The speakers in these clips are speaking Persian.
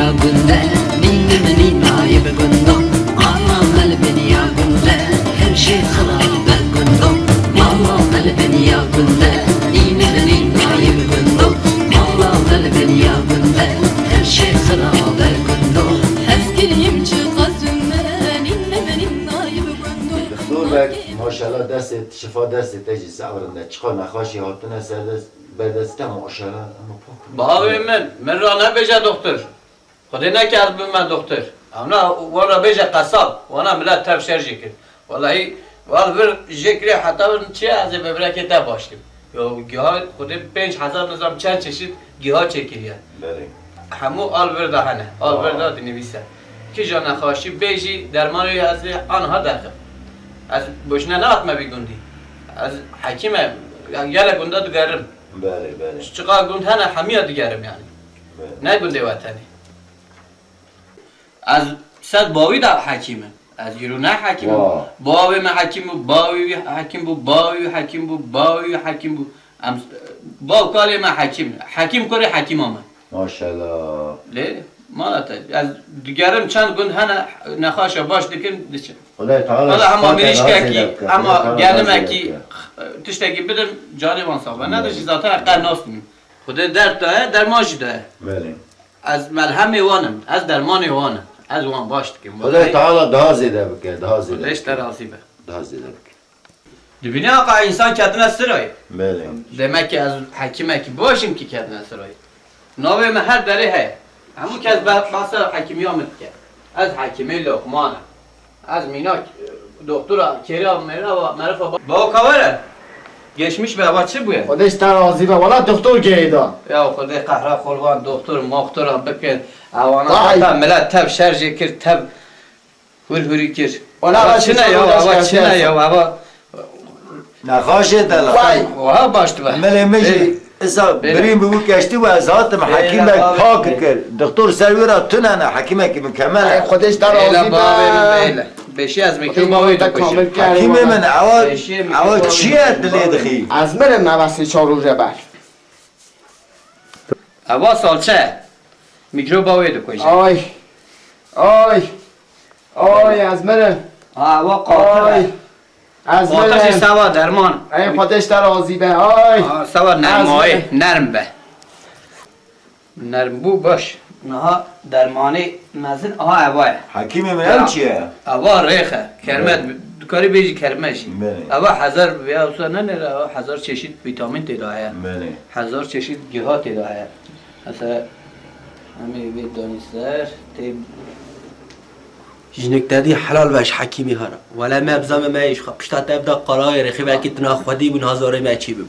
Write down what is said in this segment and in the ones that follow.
ya günde Dinlemeni naib gündüm Allah elbeni ya günde Her şey kırar bel gündüm Allah elbeni ya günde Dinlemeni naib gündüm Allah elbeni ya günde Her şey kırar bel gündüm Eskiliyim çıkazımden Dinlemeni naib gündüm Doktor bek maşallah dest şifa dest tecisi avrında çıkan nakaşı hatuna serdes berdeste maşallah ama pok. Bavi men rana beja doktor. Khode ne kaz ben doktor. Ana wana beja qasab. Wana millet tefşer jekir. Vallahi val bir jekri hatta çi az bebrekete başladım. Yo giha khode 5000 nizam çen çeşit giha çekiliyor. Bele. Hamu al ver dahane. Al ver da dinivise. Ki jana khaşi beji dermanı az anha dakım. Az boşuna ne atma bir gündi. Az hakime gele gunda digerim. Bele. Çıkar gund hana hamiye digerim yani. Ne günde vatani? Az sad bavi da hakime. Az yürü ne hakim? Bavi mi hakim bu? Bavi hakim bu. Bavi hakim bu. Bavi hakim bu. Bav kali mi hakim? Hakim kore hakim ama. Maşallah. Le? Malata. Az digerim çand gund hana nakhaşa baş dikin diçin. Valla ama mirişke ki ama gelime ki tişteki bilim cariban sağla. Ne de zaten qarnasım. Xuda dert da dermanj da. Bele. Az melhemi wanım, az dermanı wanım. Az wan baş dikim. Allah Teala daha ziyade bike, daha ziyade. Leş terasibe. Daha ziyade bike. Dibine aqa insan kendine sırayı. Bele. Demek ki az hakime ki başım ki kendine sırayı. Nave me her deri he. Hamu kez basa hakimiyamit ke. Az hakimi lokmana. Az minak doktora kera mera marifa ba kavara. Geçmiş be avaçı bu ya. خودش ترازی به ولا دکتر گیدا Ya خدای قهره خلوان دکتر مخترا بکن اوانا تا ملت تب شرج کر تب هوری کر ولا چنه یا اوا چنه یا اوا Nakaşı dela. وها باشت به Mele meji esa birim bu geçti ve zaten hakime pak kır. Doktor servira tünene hakime ki mükemmel. خودش ایلا ترازی بابه به بشی از میکروباوی تا دو کامل کشی Hakime کردیم men awa çiğ dili dixi. از مره نوستی 4 روزه بر اوا سالچه میکروباوی دو کشی آی آی آی از مره اوا آی قاطر از قاطر مره سوا درمان ای خودش ترازی به آی سوا نرمای از نرم به نرم بو باش نها درمانی مزن آها اوای Hakime men çiğ. اوا ریخه کرمت دکاری بیجی کرمشی بله. اوا هزار بیا اصلا نه اوا هزار چشید ویتامین تداعیه Bele. هزار چشید گیاه تداعیه مثلا همین وید دانستر تیم جنك تادي حلال باش حكيمي هنا ولا ما بزام ما يشخ قشتا تبدا قراير اخي باكي تناخدي من هزاري ما تشيب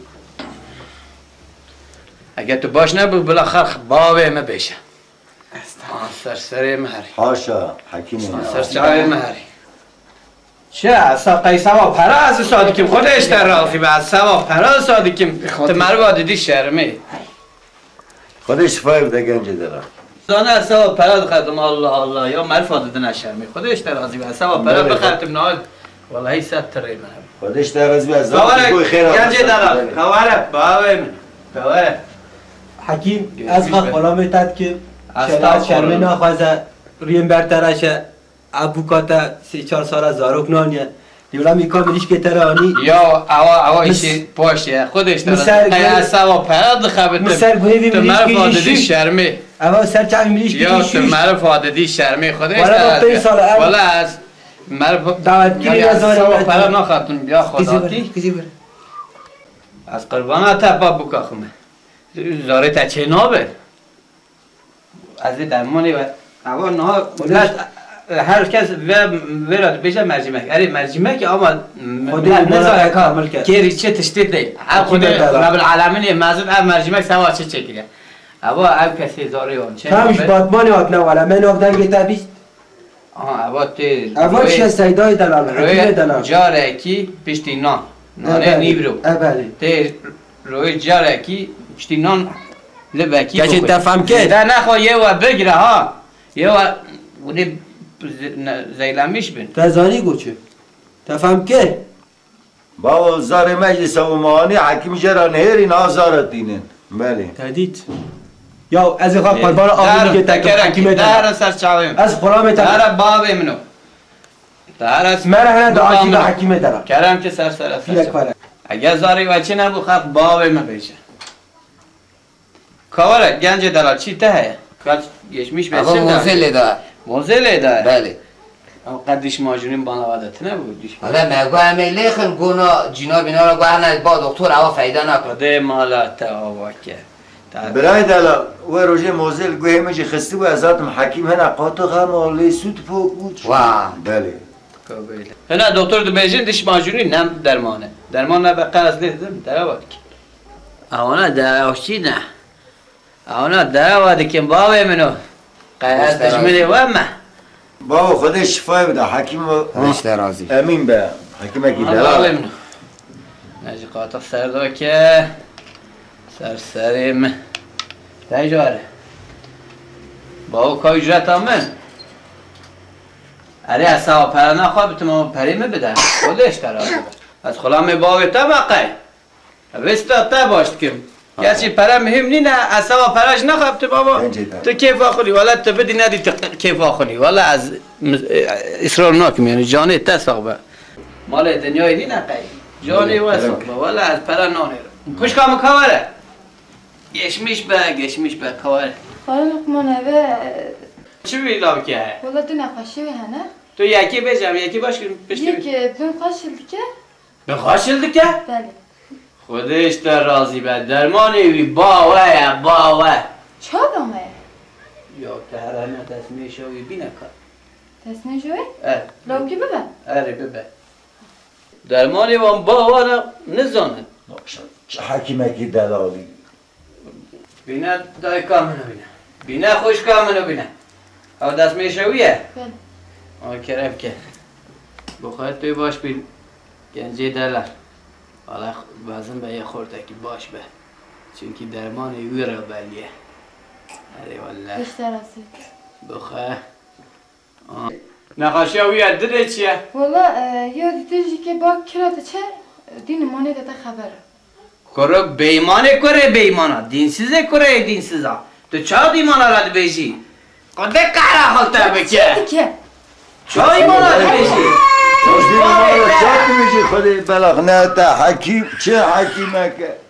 اگه تو باش نبود بالاخره باوه ما بشه سرسره مهری Haşa hakime. سرچای مهری چه اصلا قیسما پرا از صادقیم خودش در راضی به از سوا پرا صادقیم تو مروا دیدی شرمه Kardeş şifa evde gence dela. زانه از سوا پرا خدم الله الله یا مرفا دیدن شرمه خودش در راضی به از سوا پرا بخرتم نهاد والله ست تری من Kardeş de razı biraz کاوره koy خیر. گنجه دارم کاوره باوه من کاوره حكيم ازغى قلامي تاد كي از شرات تا شرمي خورم. ناخذ ريم برترشه ابو كاتا 3-4 سال زاروك نانيا دیولا میکاملیش که ترانی یا اوا ایشی پاشه خودش در مثل از سوا پرا دخبت مثل گویی تو میلیش مرفا که دیدی ایشی شرمه اما سر چند میلیش یا که تو ایشی معرف عاددی شرمی خودش والا با 5 سال اول والا از معرف دعوتگیری از نزاری سوا باید. پرا نخواتون بیا خداتی کسی بره از قربان تا باب بکاخمه زاره تا چه نابه از درمانی و اول نه هر کس ورد بشه مرجمک اری مرجمک اما خودی نزاره کامل کرد. کری چه تشتید دی خود رب العالمین مازن ام مرجمک سوا چه چکیه اوا ام کسی زاره اون چه تامش باتمانی آتنا والا من آفدن گیتا بیست آها اوا تی اول چه سیدای دلال حکیل روی دلال جاره کی پشتی نان نانه نیبرو بله تی روی جاره کی پشتی نان لبکی کسی تفهم که ده نخوا یه و بگیره ها یه و اونی زیلمیش بین تزانی گوچه تفهم که Baba zar meclis umani hakim jara nehri nazar dinin. Bale. تدید یا از این خواه قربان آبی که تک حکیمه در سر چاویم از خرام تک در باب منو در از مرحله دعاشی به حکیمه درم کرم که سر سر یک پره اگر زاری وچه نبو خط باب من بیشه کاره گنج دلال چی ته کاش گشمیش آقا بشه موزل دار موزل ده بله اما قدش ماجونین بانوادت نبود دیش حالا مگو همه لیخن گونا جناب اینا رو گوهرنه با دکتر هوا فایده نکن خده مالا تاوا که برای دلا و روژه موزل گوه مجی خسته و ازاتم حکیم هنه قاطع غمالی سود پوک بود واه. بله هنا دکتر دو بیجین دیش ماجونین نم درمانه درمان نه به قرض لیدم درواد که اونا درواشی نه اونا درواد که بابه منو قیاد دشمنی و ما بابا خودش شفای بده حکیم خودش درازی امین به حکیمه کی بابه دلال منو نجی قاطع سردو که سرسریم تجاره بابا که اجرت آمن اره اصلا پره نخواه بتونم پریمه بدن خودش درازی از خلام بابه تا مقای وستا تا باشد که کسی پره مهم نی نه اصلا پرش نخواه بتو بابا تو کیف آخونی والا تو بدی ندی تو کیف آخونی والا از اصرار ناکم یعنی جانه تساق با مال دنیای نی نقای جانه واسق با والا از پره نانه رو کش کام کواره گشمیش به کواره حالا لقمانه به چی بیلاب که هست؟ والا دو نقاشی به هنه تو یکی بجم یکی باش که پشتی یک بین قاشل که بخواشل که؟ بله خودش در راضی به درمانی وی باوه چه دامه؟ یا تهرانه تصمیه شوی بی نکن تصمیه شوی؟ اه لوکی ببن اره ببه درمانی وان باوه نزانه حکیمه کی دلالی بینه دای کامنو بینه خوش کامنو بینه او دست میشویه؟ بله کرم که بخواهد توی باش بین گنجه دلار حالا بازم به یه خورده که باش به چونکه درمان اوی را بلیه اره والله بیشتر هستی بخواه نقاشی اوی دیده چیه؟ والا یاد دیجی که با کراته چه دین مانه داده خبره کرو بیمانه کره بیمانه دینسیزه کره دینسیزه تو چا دیمانه را بیشی؟ قده کارا خالتا بکه که چا ایمانه را بیشی؟ چه میشه خودی بلغ نه تا حکیم چه حکیمه که